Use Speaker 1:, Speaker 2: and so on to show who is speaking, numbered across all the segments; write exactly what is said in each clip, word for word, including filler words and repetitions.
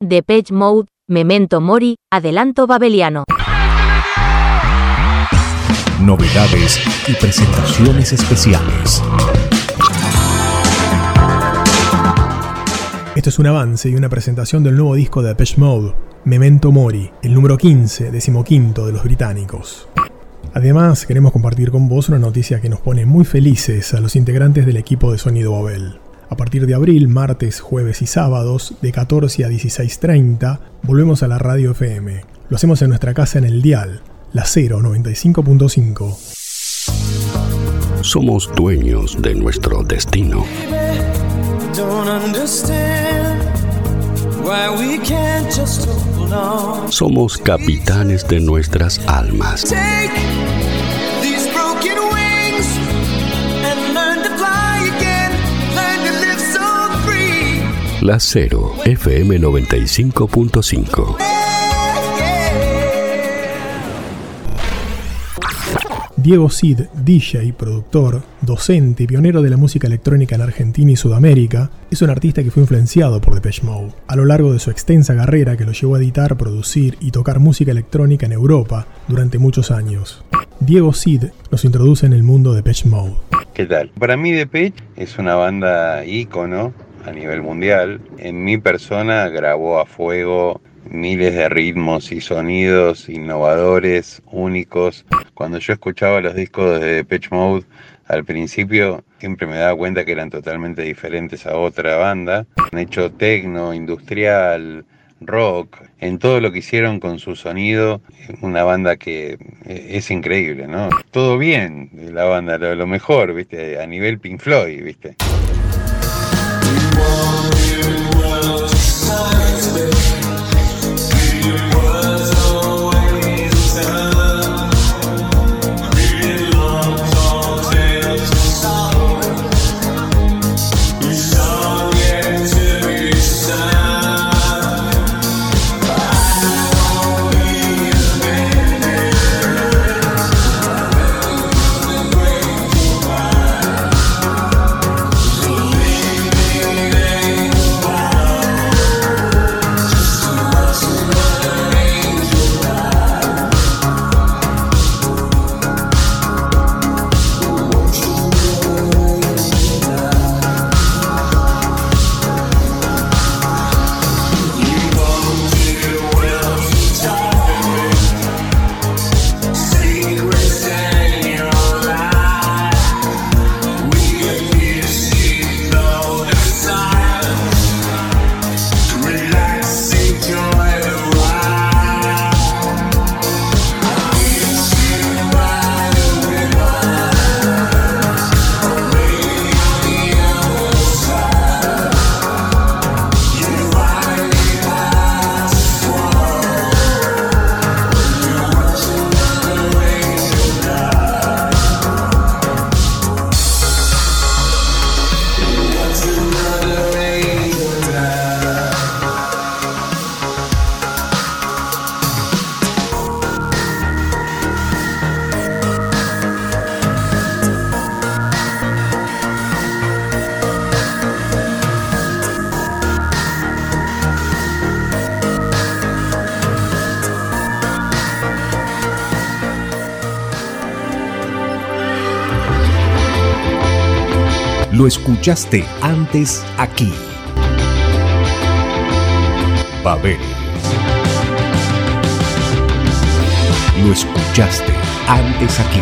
Speaker 1: Depeche Mode, Memento Mori, Adelanto Babeliano.
Speaker 2: Novedades y presentaciones especiales.
Speaker 3: Esto es un avance y una presentación del nuevo disco de Depeche Mode, Memento Mori, el número quince, decimoquinto de los británicos. Además, queremos compartir con vos una noticia que nos pone muy felices a los integrantes del equipo de Sonido Babel. A partir de abril, martes, jueves y sábados, de catorce a dieciséis treinta, volvemos a la radio F M. Lo hacemos en nuestra casa en el dial, la cero noventa y cinco punto cinco.
Speaker 2: Somos dueños de nuestro destino. Somos capitanes de nuestras almas. La Cero, F M noventa y cinco punto cinco.
Speaker 3: Diego Cid, D J, productor, docente y pionero de la música electrónica en Argentina y Sudamérica, es un artista que fue influenciado por Depeche Mode a lo largo de su extensa carrera que lo llevó a editar, producir y tocar música electrónica en Europa durante muchos años. Diego Cid nos introduce en el mundo de Depeche Mode.
Speaker 4: ¿Qué tal? Para mí Depeche es una banda ícono a nivel mundial. En mi persona grabó a fuego miles de ritmos y sonidos innovadores, únicos. Cuando yo escuchaba los discos de Depeche Mode, al principio siempre me daba cuenta que eran totalmente diferentes a otra banda. Han hecho techno, industrial, rock, en todo lo que hicieron con su sonido, una banda que es increíble, ¿no? Todo bien, la banda, lo, lo mejor, ¿viste? A nivel Pink Floyd, ¿viste?
Speaker 2: Lo escuchaste antes aquí. Babel. Lo escuchaste antes aquí.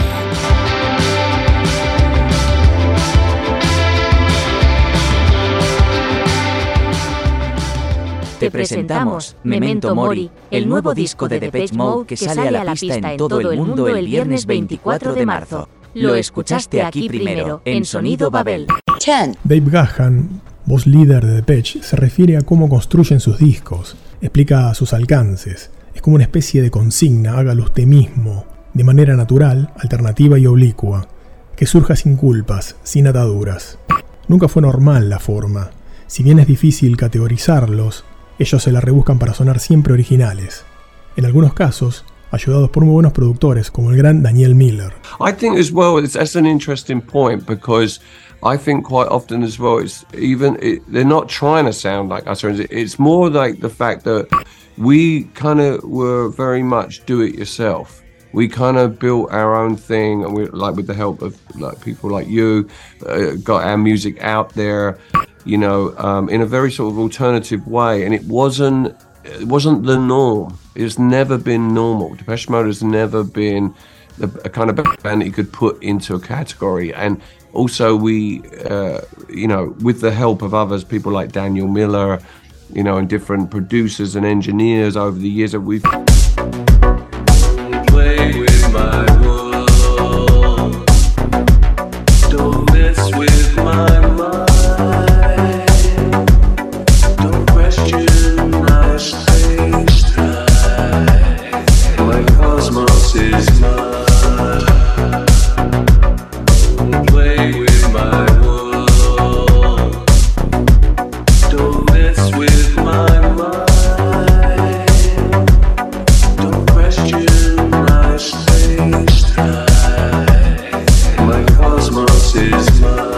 Speaker 1: Te presentamos Memento Mori, el nuevo disco de Depeche Mode que sale a la pista en todo el mundo el viernes veinticuatro de marzo. Lo escuchaste aquí primero, en Sonido Babel.
Speaker 3: Dave Gahan, voz líder de Depeche, se refiere a cómo construyen sus discos, explica sus alcances. Es como una especie de consigna, hágalo usted mismo, de manera natural, alternativa y oblicua, que surja sin culpas, sin ataduras. Nunca fue normal la forma. Si bien es difícil categorizarlos, ellos se la rebuscan para sonar siempre originales. En algunos casos, ayudados por muy buenos productores como el gran Daniel Miller.
Speaker 5: I think as well it's, that's an interesting point because I think quite often as well, it's even, it, they're not trying to sound like us. It's more like the fact that we kind of were very much do it yourself. We kind of built our own thing, and we, like with the help of like people like you, uh, got our music out there, you know, um, in a very sort of alternative way. And it wasn't, it wasn't the norm. It's never been normal. Depeche Mode has never been a, a kind of band that you could put into a category. And also we, uh, you know, with the help of others, people like Daniel Miller, you know, and different producers and engineers over the years that we've... Play with my world. Don't mess with my mind. Don't question my space time. My cosmos is mine. Play with my world. Don't mess with my mind. Don't question my space time. My cosmos is mine.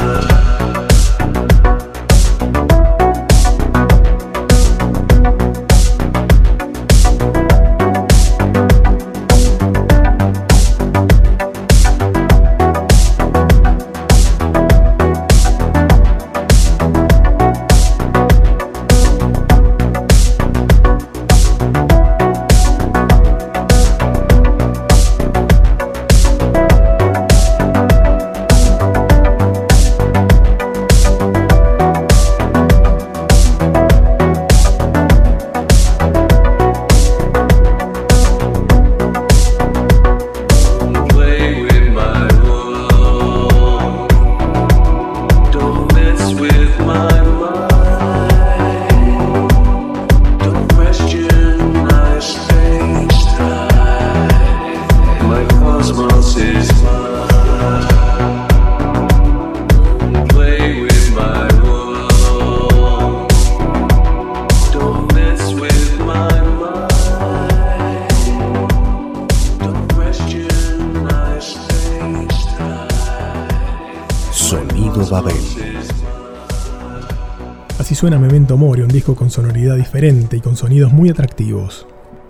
Speaker 3: Así suena Memento Mori, un disco con sonoridad diferente y con sonidos muy atractivos.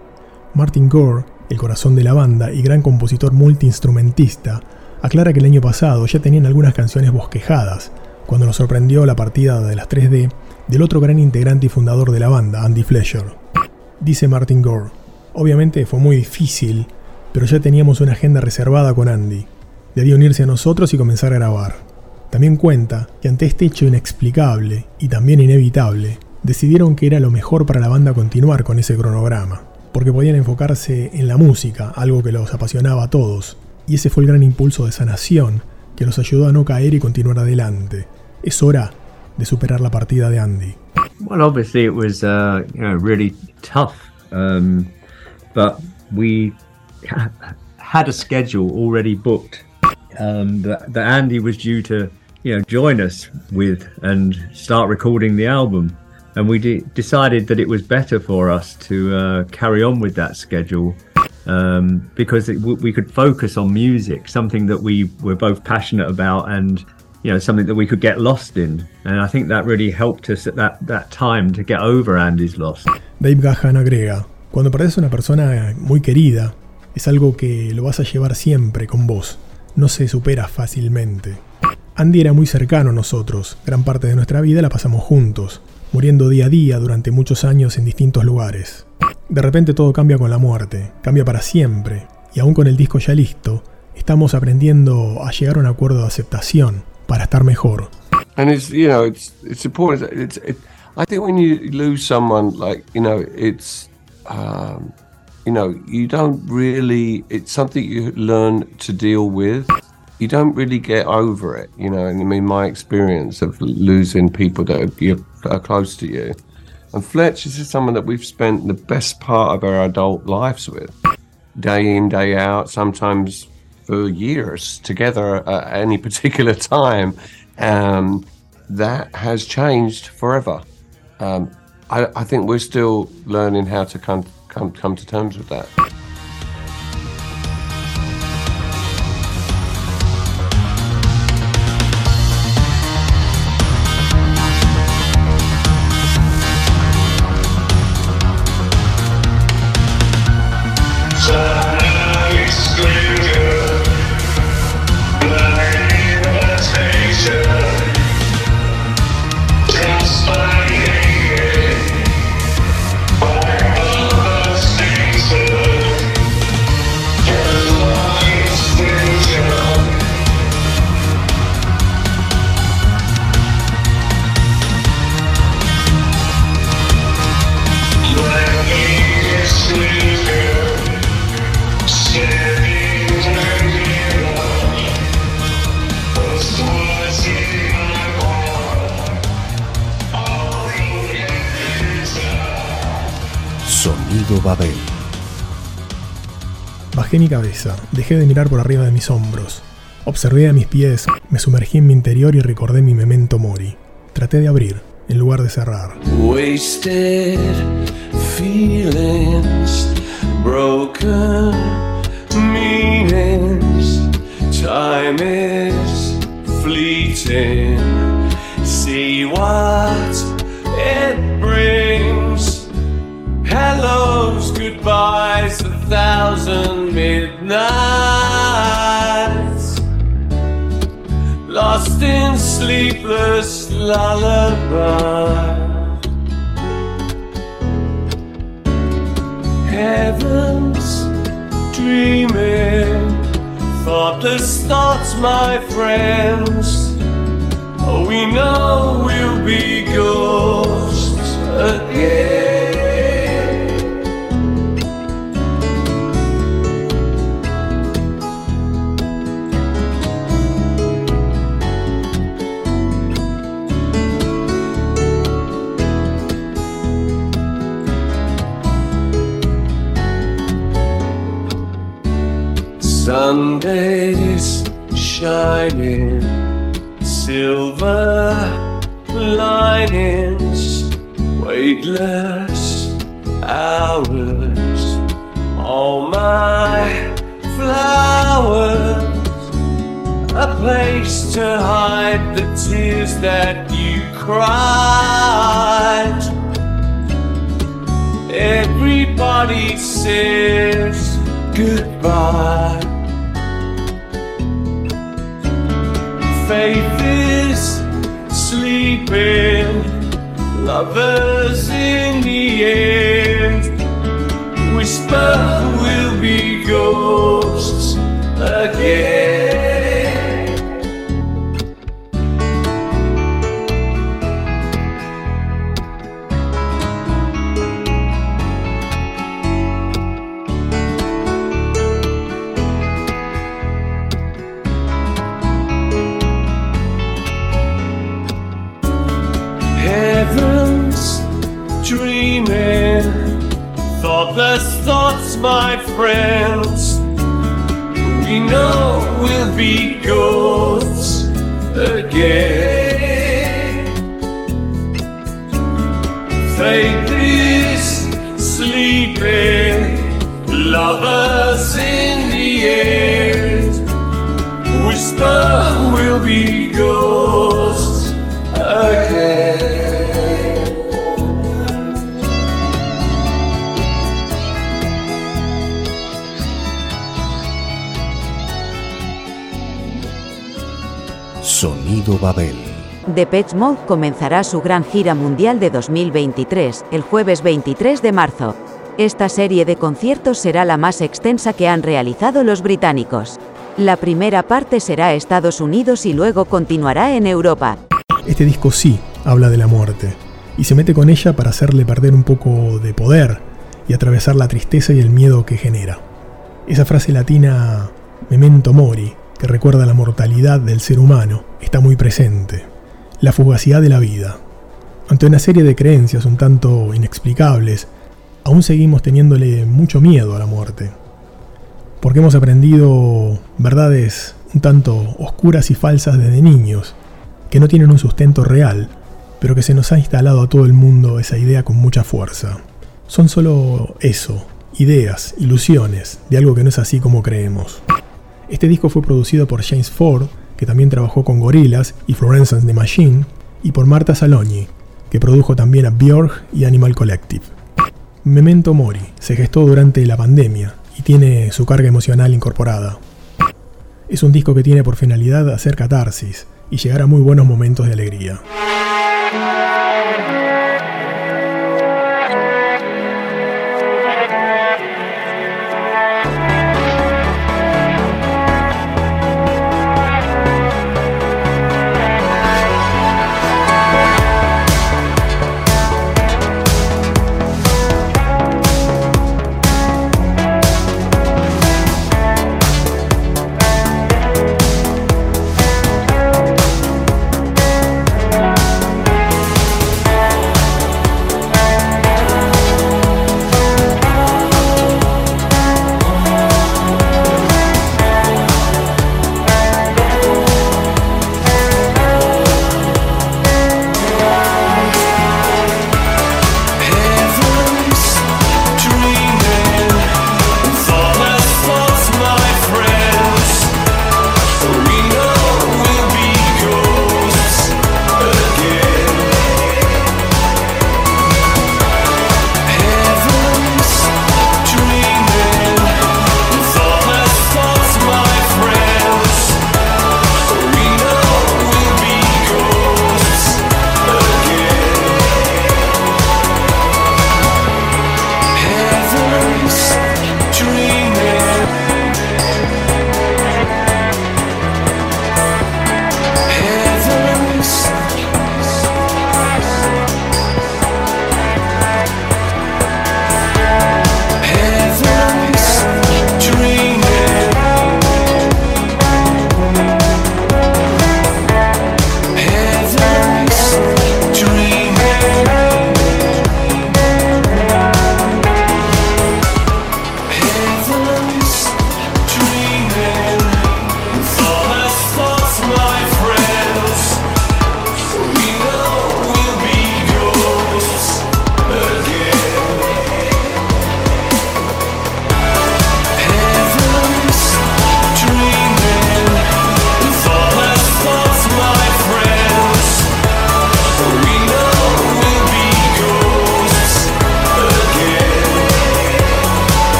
Speaker 3: Martin Gore, el corazón de la banda y gran compositor multiinstrumentista, aclara que el año pasado ya tenían algunas canciones bosquejadas, cuando nos sorprendió la partida de las tres D del otro gran integrante y fundador de la banda, Andy Fletcher. Dice Martin Gore: obviamente fue muy difícil, pero ya teníamos una agenda reservada con Andy. Debía unirse a nosotros y comenzar a grabar. También cuenta que ante este hecho inexplicable y también inevitable, decidieron que era lo mejor para la banda continuar con ese cronograma, porque podían enfocarse en la música, algo que los apasionaba a todos, y ese fue el gran impulso de sanación que los ayudó a no caer y continuar adelante. Es hora de superar la partida de Andy.
Speaker 6: Well, obviously it was uh, you know, really tough, um, but we ha- had a schedule already booked um, that, that Andy was due to, you know, join us with and start recording the album. And we de- decided that it was better for us to uh, carry on with that schedule um, because it w- we could focus on music, something that we were both passionate about and, you know, something that we could get lost in. And I think that really helped us at that, that time to get over Andy's loss.
Speaker 3: Dave Gahan agrega: cuando perdés a una persona muy querida, es algo que lo vas a llevar siempre con vos. No se supera fácilmente. Andy era muy cercano a nosotros. Gran parte de nuestra vida la pasamos juntos, muriendo día a día durante muchos años en distintos lugares. De repente todo cambia con la muerte, cambia para siempre, y aún con el disco ya listo, estamos aprendiendo a llegar a un acuerdo de aceptación para estar mejor.
Speaker 5: And it's, you know, it's it's important. It's it, I think when you lose someone, like, you know, it's um, you know, you don't really. It's something you learn to deal with. You don't really get over it, you know. And I mean, my experience of losing people that are, you're, are close to you. And Fletch is just someone that we've spent the best part of our adult lives with, day in, day out, sometimes for years together at any particular time. Um, that has changed forever. Um, I, I think we're still learning how to come, come, come to terms with that.
Speaker 2: Sonido Babel.
Speaker 3: Bajé mi cabeza, dejé de mirar por arriba de mis hombros. Observé a mis pies, me sumergí en mi interior y recordé mi memento mori. Traté de abrir, en lugar de cerrar.
Speaker 7: Wasted feelings, broken meanings. Time is fleeting. See what it brings. Hellos, goodbyes, a thousand midnights. Lost in sleepless lullaby. Heavens dreaming, thoughtless thoughts, my friends. Oh, we know we'll be ghosts again. Sundays shining, silver linings, weightless hours, all my flowers, a place to hide the tears that you cried. Everybody says goodbye. Faith is sleeping, lovers in the end. Whisper we'll be ghosts again. Dreaming, thoughtless thoughts, my friends. We know we'll be ghosts again. Faith is sleeping, lovers in the end. Whisper we'll be ghosts again.
Speaker 2: Sonido Babel.
Speaker 1: Depeche Mode comenzará su gran gira mundial de dos mil veintitrés, el jueves veintitrés de marzo. Esta serie de conciertos será la más extensa que han realizado los británicos. La primera parte será Estados Unidos y luego continuará en Europa.
Speaker 3: Este disco sí habla de la muerte, y se mete con ella para hacerle perder un poco de poder y atravesar la tristeza y el miedo que genera. Esa frase latina, memento mori, que recuerda la mortalidad del ser humano, está muy presente. La fugacidad de la vida. Ante una serie de creencias un tanto inexplicables, aún seguimos teniéndole mucho miedo a la muerte. Porque hemos aprendido verdades un tanto oscuras y falsas desde niños, que no tienen un sustento real, pero que se nos ha instalado a todo el mundo esa idea con mucha fuerza. Son solo eso, ideas, ilusiones, de algo que no es así como creemos. Este disco fue producido por James Ford, que también trabajó con Gorillaz y Florence and the Machine, y por Marta Salogni, que produjo también a Björk y Animal Collective. Memento Mori se gestó durante la pandemia y tiene su carga emocional incorporada. Es un disco que tiene por finalidad hacer catarsis y llegar a muy buenos momentos de alegría.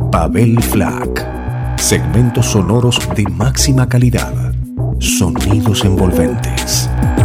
Speaker 8: Babel Flak. Segmentos sonoros de máxima calidad. Sonidos envolventes.